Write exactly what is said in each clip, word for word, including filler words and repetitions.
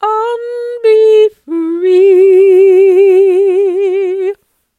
and be free.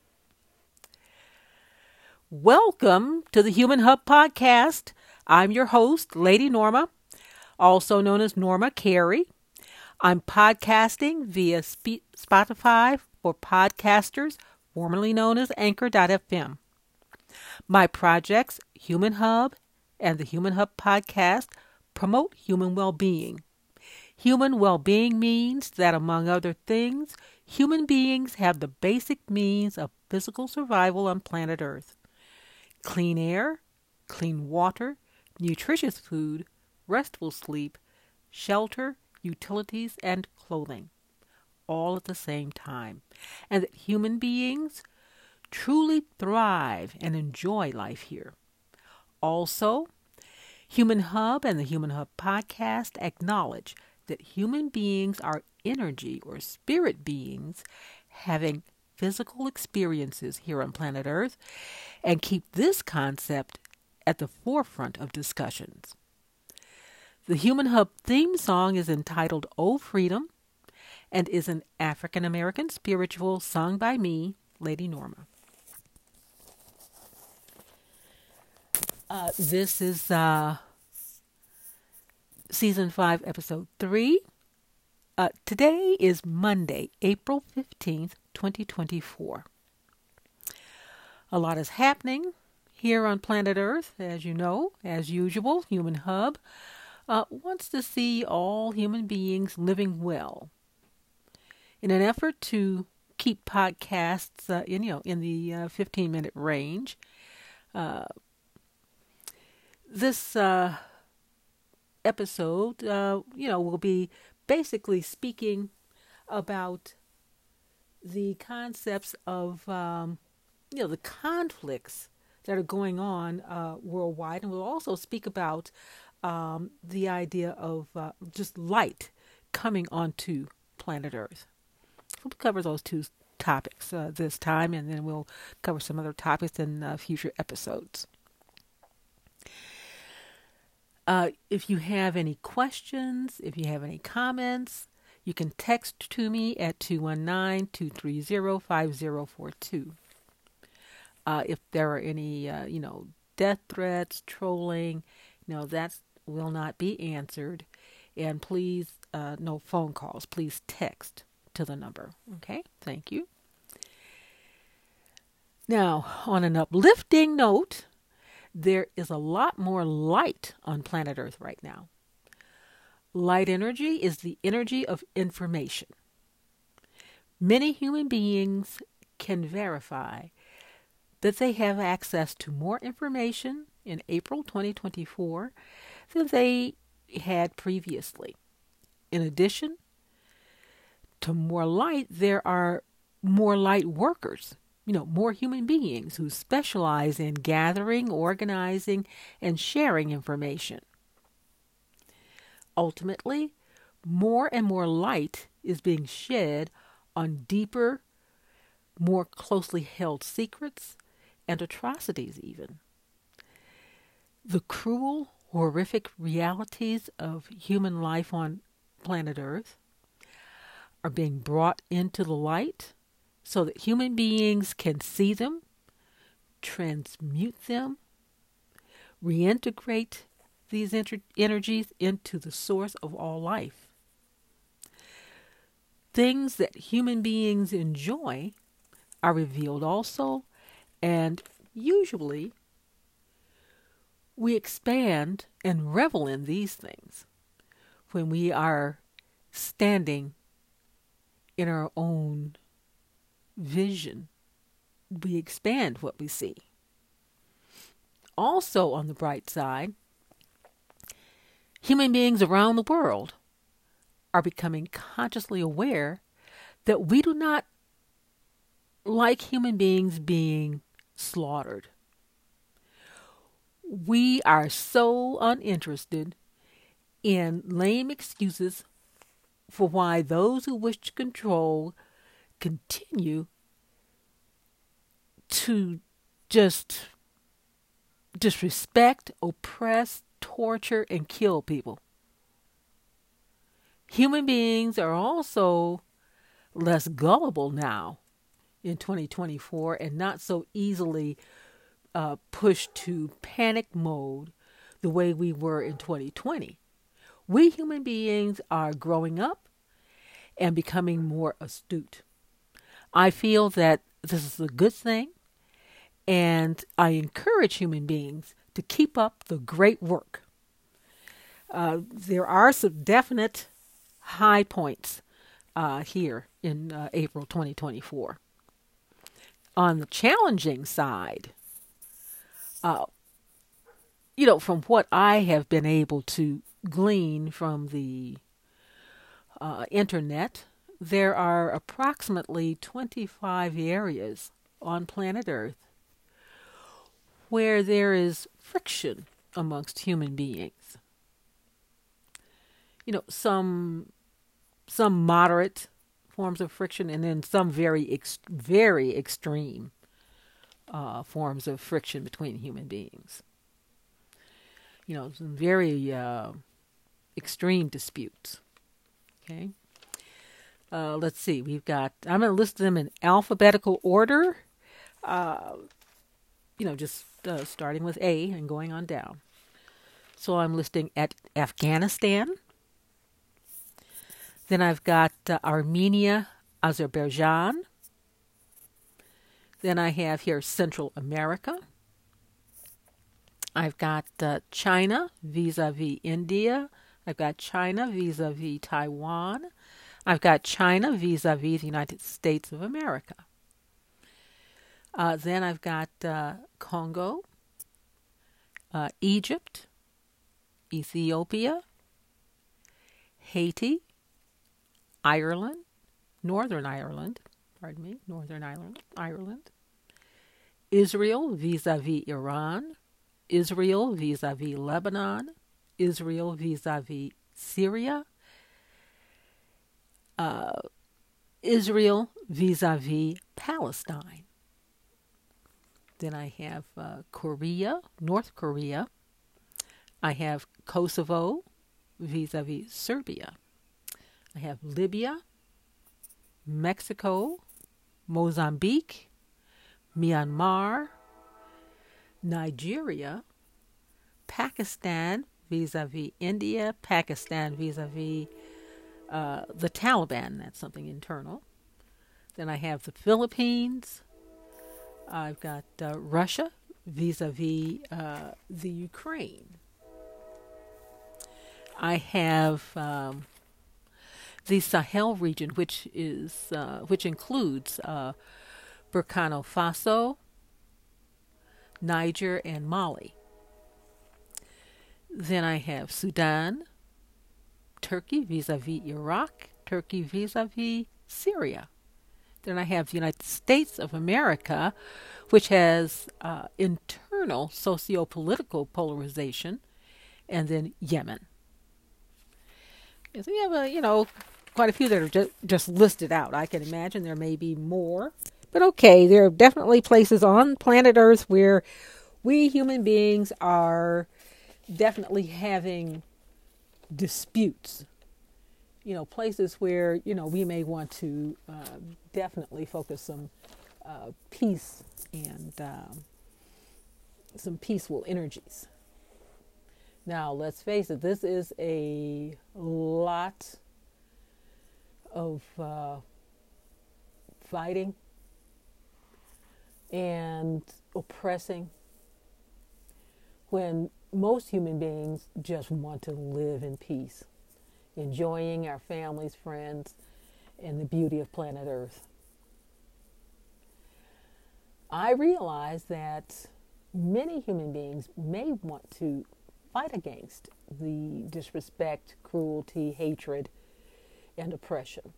Welcome to the Human Hub Podcast. I'm your host, Lady Norma, also known as Norma Carey. I'm podcasting via Sp- Spotify for podcasters, formerly known as Anchor dot f m. My projects, Human Hub and the Human Hub Podcast, promote human well-being. Human well-being means that, among other things, human beings have the basic means of physical survival on planet Earth. Clean air, clean water, nutritious food, restful sleep, shelter, utilities, and clothing, all at the same time. And that human beings truly thrive and enjoy life here. Also, Human Hub and the Human Hub Podcast acknowledge that human beings are energy or spirit beings having physical experiences here on planet Earth, and keep this concept at the forefront of discussions. The Human Hub theme song is entitled "Oh Freedom" and is an African American spiritual sung by me, Lady Norma. Uh, this is uh, Season five, Episode three. Uh, today is Monday, April fifteenth, twenty twenty-four. A lot is happening here on planet Earth, as you know. As usual, Human Hub uh, wants to see all human beings living well. In an effort to keep podcasts uh, in, you know, in the uh, fifteen-minute range, uh, this uh, episode, uh, you know, will be basically speaking about the concepts of, um, you know, the conflicts that are going on uh, worldwide. And we'll also speak about um, the idea of uh, just light coming onto planet Earth. We'll cover those two topics uh, this time, and then we'll cover some other topics in uh, future episodes. Uh, if you have any questions, if you have any comments, you can text to me at two one nine, two three zero, five zero four two. Uh, if there are any, uh, you know, death threats, trolling, you know, that will not be answered. And please, uh, no phone calls. Please text to the number. Okay? Thank you. Now, on an uplifting note, there is a lot more light on planet Earth right now. Light energy is the energy of information. Many human beings can verify that they have access to more information in April twenty twenty-four than they had previously. In addition to more light, there are more light workers. You know, more human beings who specialize in gathering, organizing, and sharing information. Ultimately, more and more light is being shed on deeper, more closely held secrets and atrocities even. The cruel, horrific realities of human life on planet Earth are being brought into the light so that human beings can see them, transmute them, reintegrate these inter- energies into the source of all life. Things that human beings enjoy are revealed also, and usually we expand and revel in these things when we are standing in our own vision. We expand what we see. Also, on the bright side, human beings around the world are becoming consciously aware that we do not like human beings being slaughtered. We are so uninterested in lame excuses for why those who wish to control continue to just disrespect, oppress, torture, and kill people. Human beings are also less gullible now in twenty twenty-four and not so easily uh, pushed to panic mode the way we were in twenty twenty. We human beings are growing up and becoming more astute. I feel that this is a good thing, and I encourage human beings to keep up the great work. Uh, there are some definite high points uh, here in uh, April twenty twenty-four. On the challenging side, uh, you know, from what I have been able to glean from the uh, internet, there are approximately twenty-five areas on planet Earth where there is friction amongst human beings. You know, some some moderate forms of friction, and then some very ex- very extreme uh, forms of friction between human beings. You know, some very uh, extreme disputes. Okay. Uh, let's see. We've got. I'm going to list them in alphabetical order. Uh, you know, just uh, starting with A and going on down. So I'm listing at Afghanistan. Then I've got uh, Armenia, Azerbaijan. Then I have here Central America. I've got uh, China vis-a-vis India. I've got China vis-a-vis Taiwan. I've got China vis-a-vis the United States of America. Uh, then I've got uh, Congo, uh, Egypt, Ethiopia, Haiti, Ireland, Northern Ireland, pardon me, Northern Ireland, Ireland, Israel vis-a-vis Iran, Israel vis-a-vis Lebanon, Israel vis-a-vis Syria, uh, Israel vis-a-vis Palestine. Then I have uh, Korea, North Korea. I have Kosovo vis-a-vis Serbia. I have Libya, Mexico, Mozambique, Myanmar, Nigeria, Pakistan vis-a-vis India, Pakistan vis-a-vis uh, the Taliban. That's something internal. Then I have the Philippines. I've got uh, Russia vis-a-vis uh, the Ukraine. I have um, the Sahel region, which is uh, which includes uh, Burkina Faso, Niger, and Mali. Then I have Sudan, Turkey vis-a-vis Iraq, Turkey vis-a-vis Syria. Then I have the United States of America, which has uh, internal socio-political polarization, and then Yemen. So we have, a, you know, quite a few that are just, just listed out. I can imagine there may be more. But okay, there are definitely places on planet Earth where we human beings are definitely having disputes. You know, places where, you know, we may want to uh, definitely focus some uh, peace and um, some peaceful energies. Now, let's face it, this is a lot of uh, fighting and oppressing when most human beings just want to live in peace, enjoying our families, friends, and the beauty of planet Earth. I realize that many human beings may want to fight against the disrespect, cruelty, hatred, and oppression.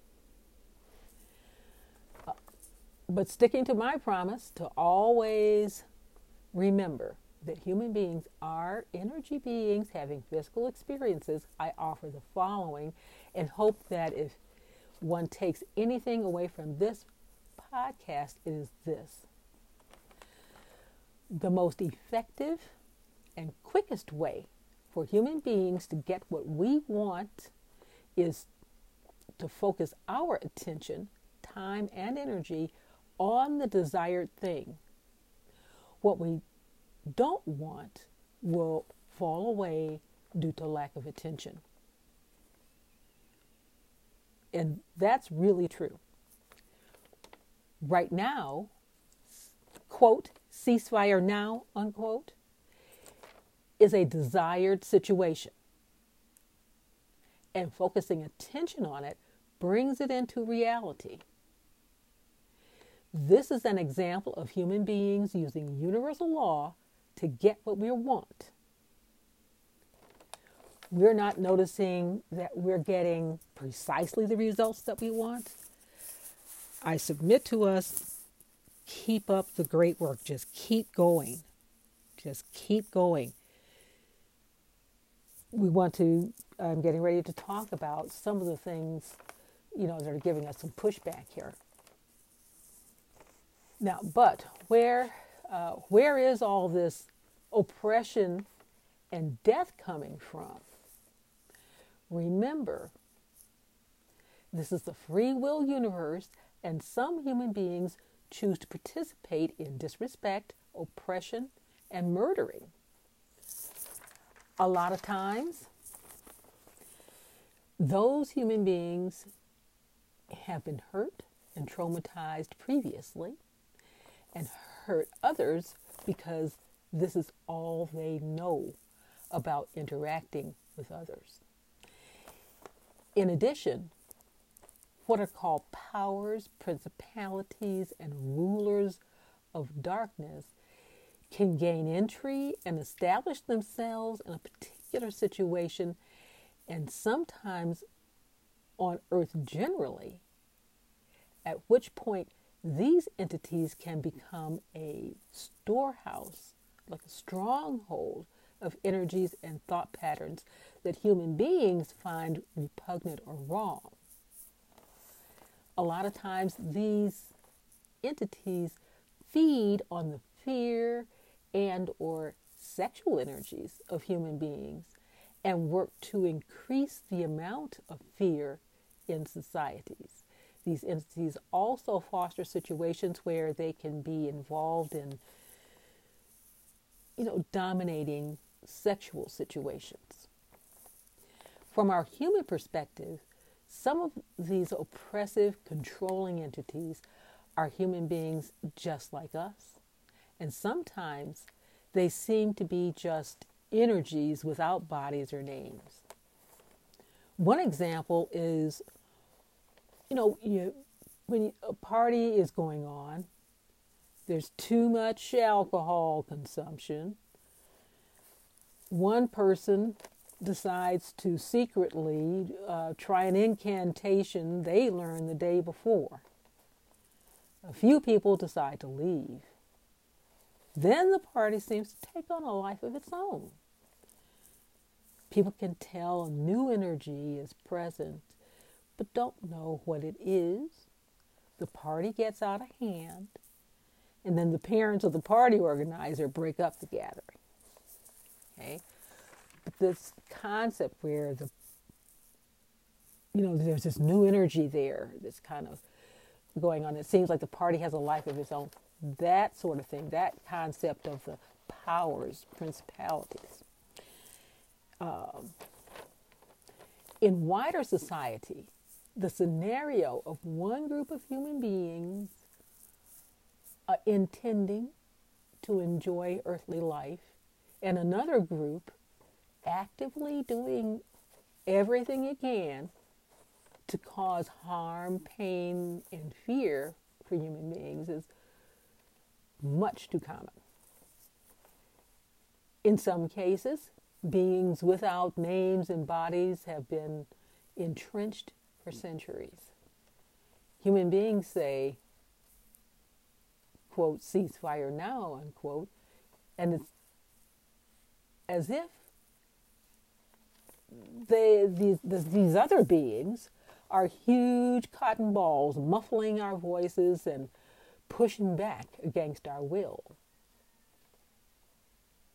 Uh, but sticking to my promise to always remember that human beings are energy beings having physical experiences, I offer the following and hope that if one takes anything away from this podcast, it is this. The most effective and quickest way for human beings to get what we want is to focus our attention, time, and energy on the desired thing. What we don't want will fall away due to lack of attention. And that's really true. Right now, quote, ceasefire now, unquote, is a desired situation. And focusing attention on it brings it into reality. This is an example of human beings using universal law to get what we want. We're not noticing that we're getting precisely the results that we want. I submit to us, keep up the great work. Just keep going. Just keep going. We want to, I'm getting ready to talk about some of the things, you know, that are giving us some pushback here. Now, but where, uh, where is all this oppression and death coming from? Remember, this is a free will universe, and some human beings choose to participate in disrespect, oppression, and murdering. A lot of times, those human beings have been hurt and traumatized previously and hurt others because this is all they know about interacting with others. In addition, what are called powers, principalities, and rulers of darkness can gain entry and establish themselves in a particular situation, and sometimes on earth generally, at which point these entities can become a storehouse, like a stronghold of energies and thought patterns that human beings find repugnant or wrong. A lot of times these entities feed on the fear and or sexual energies of human beings and work to increase the amount of fear in societies. These entities also foster situations where they can be involved in, you know, dominating sexual situations. From our human perspective, some of these oppressive, controlling entities are human beings just like us. And sometimes they seem to be just energies without bodies or names. One example is, you know, you, when a party is going on, there's too much alcohol consumption. One person decides to secretly uh, try an incantation they learned the day before. A few people decide to leave. Then the party seems to take on a life of its own. People can tell a new energy is present, but don't know what it is. The party gets out of hand, and then the parents of the party organizer break up the gathering. Okay? But this concept where the, you know, there's this new energy there that's kind of going on. It seems like the party has a life of its own. That sort of thing, that concept of the powers, principalities. Um, in wider society, the scenario of one group of human beings uh, intending to enjoy earthly life and another group actively doing everything it can to cause harm, pain, and fear for human beings is much too common. In some cases, beings without names and bodies have been entrenched for centuries. Human beings say, quote, ceasefire now, unquote, and it's as if they, these, these other beings are huge cotton balls muffling our voices and pushing back against our will.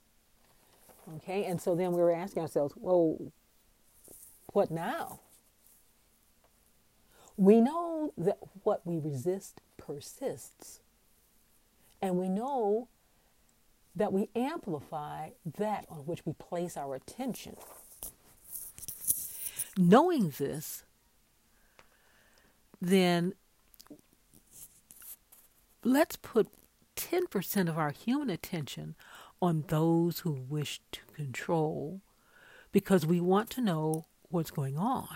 Okay, and so then we were asking ourselves, well, what now? We know that what we resist persists. And we know that we amplify that on which we place our attention. Knowing this, then let's put ten percent of our human attention on those who wish to control, because we want to know what's going on.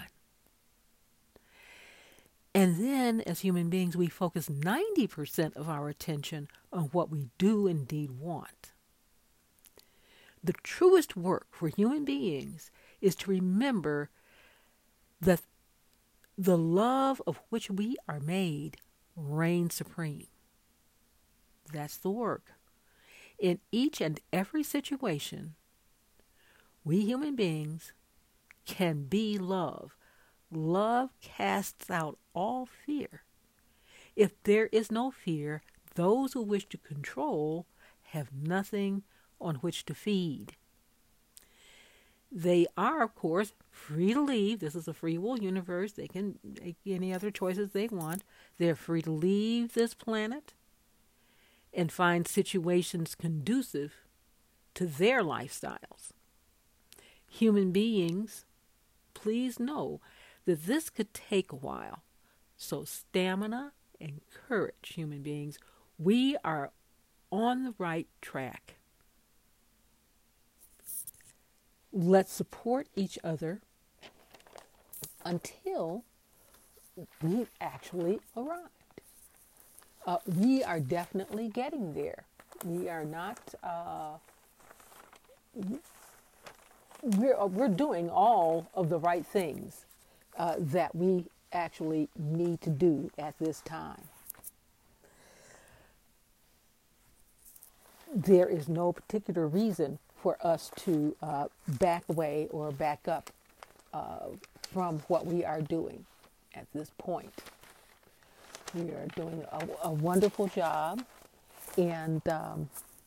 And then, as human beings, we focus ninety percent of our attention on what we do indeed want. The truest work for human beings is to remember that the love of which we are made reigns supreme. That's the work. In each and every situation, we human beings can be love. Love casts out all fear. If there is no fear, those who wish to control have nothing on which to feed. They are, of course, free to leave. This is a free will universe. They can make any other choices they want. They're free to leave this planet and find situations conducive to their lifestyles. Human beings, please know that this could take a while. So stamina and courage, human beings. We are on the right track. Let's support each other until we've actually arrived. Uh, we are definitely getting there. We are not, uh, we're, we're doing all of the right things uh, that we actually need to do at this time. There is no particular reason for us to uh, back away or back up uh, from what we are doing at this point. We are doing a, a wonderful job. And um,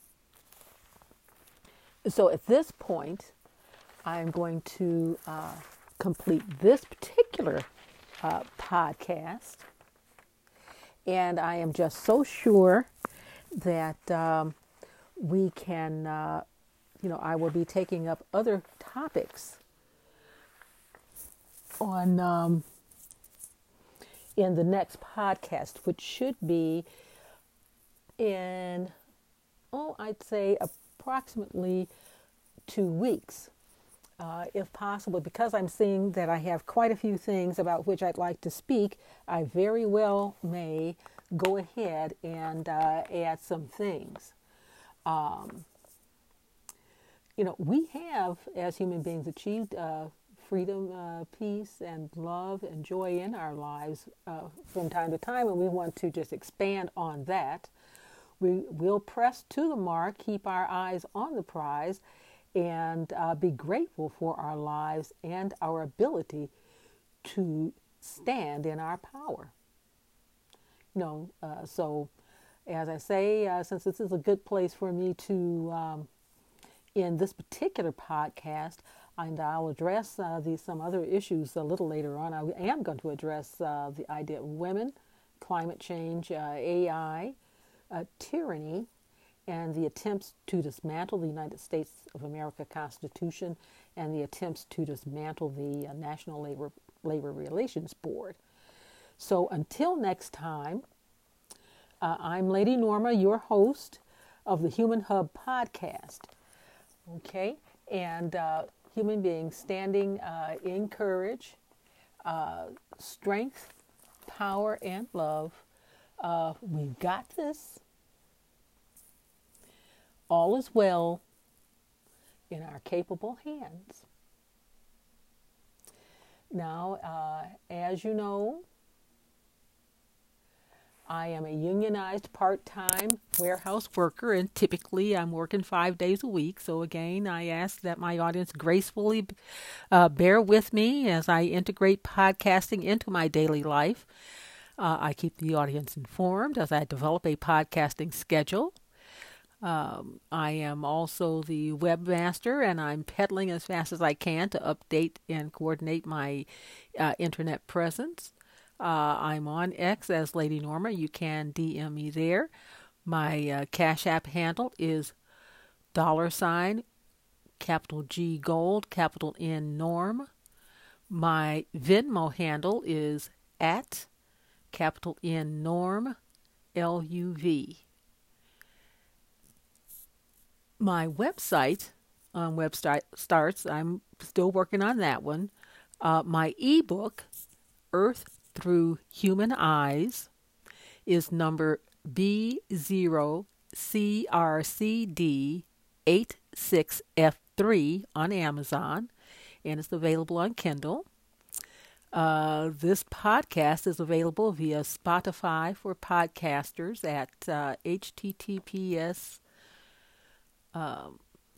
so at this point, I'm going to uh, complete this particular uh, podcast. And I am just so sure that um, we can, uh, you know, I will be taking up other topics on um, in the next podcast, which should be in, oh, I'd say approximately two weeks, uh, if possible. Because I'm seeing that I have quite a few things about which I'd like to speak, I very well may go ahead and uh, add some things. Um, you know, we have, as human beings, achieved uh, freedom, uh, peace, and love and joy in our lives uh, from time to time, and we want to just expand on that. We will press to the mark, keep our eyes on the prize, and uh, be grateful for our lives and our ability to stand in our power. You know, uh, so as I say, uh, since this is a good place for me to, um, in this particular podcast, and I'll address uh, these some other issues a little later on. I am going to address uh, the idea of women, climate change, uh, A I, uh, tyranny, and the attempts to dismantle the United States of America Constitution and the attempts to dismantle the uh, National Labor, Labor Relations Board. So until next time, uh, I'm Lady Norma, your host of the Human Hub podcast. Okay, and uh, human beings standing uh, in courage, uh, strength, power, and love. Uh, we've got this. All is well in our capable hands. Now, uh, as you know, I am a unionized part-time warehouse worker, and typically I'm working five days a week. So again, I ask that my audience gracefully uh, bear with me as I integrate podcasting into my daily life. Uh, I keep the audience informed as I develop a podcasting schedule. Um, I am also the webmaster, and I'm pedaling as fast as I can to update and coordinate my uh, internet presence. Uh, I'm on X as Lady Norma. You can D M me there. My uh, Cash App handle is dollar sign, capital G Gold, capital N Norm. My Venmo handle is at capital N Norm, L U V. My website on website starts, I'm still working on that one. Uh, my ebook, Earth Through Human Eyes, is number B zero C R C D eight six F three on Amazon, and it's available on Kindle. Uh, this podcast is available via Spotify for podcasters at uh, https um,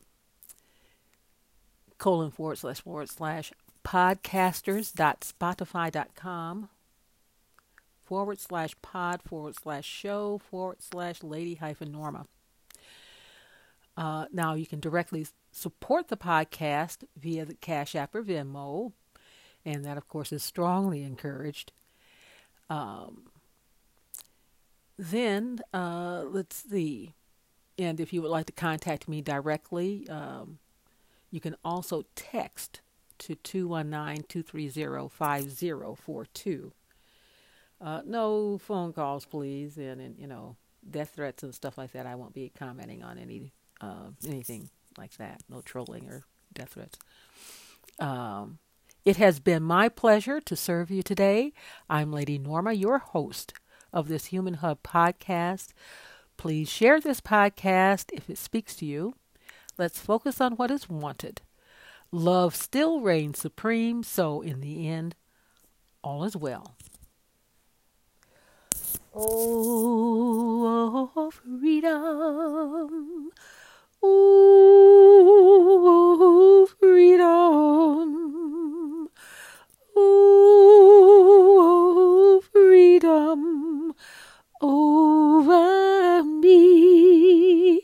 colon forward slash forward slash podcasters.spotify.com forward slash pod forward slash show forward slash lady hyphen Norma. Uh, now you can directly support the podcast via the Cash App or Venmo, and that of course is strongly encouraged. Um, then uh, let's see, and if you would like to contact me directly, um, you can also text to two one nine, two three zero, five zero four two. Uh, no phone calls, please, and, and you know, death threats and stuff like that. I won't be commenting on any uh, anything like that. No trolling or death threats. Um, it has been my pleasure to serve you today. I'm Lady Norma, your host of this Human Hub podcast. Please share this podcast if it speaks to you. Let's focus on what is wanted. Love still reigns supreme, so in the end, all is well. Oh, freedom. Oh, freedom. Oh, freedom over me,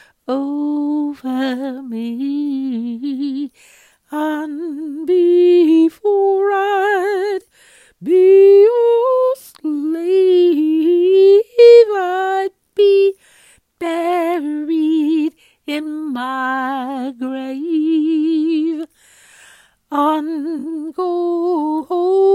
over me. And before I'd be your slave, I'd be buried in my grave. And go home.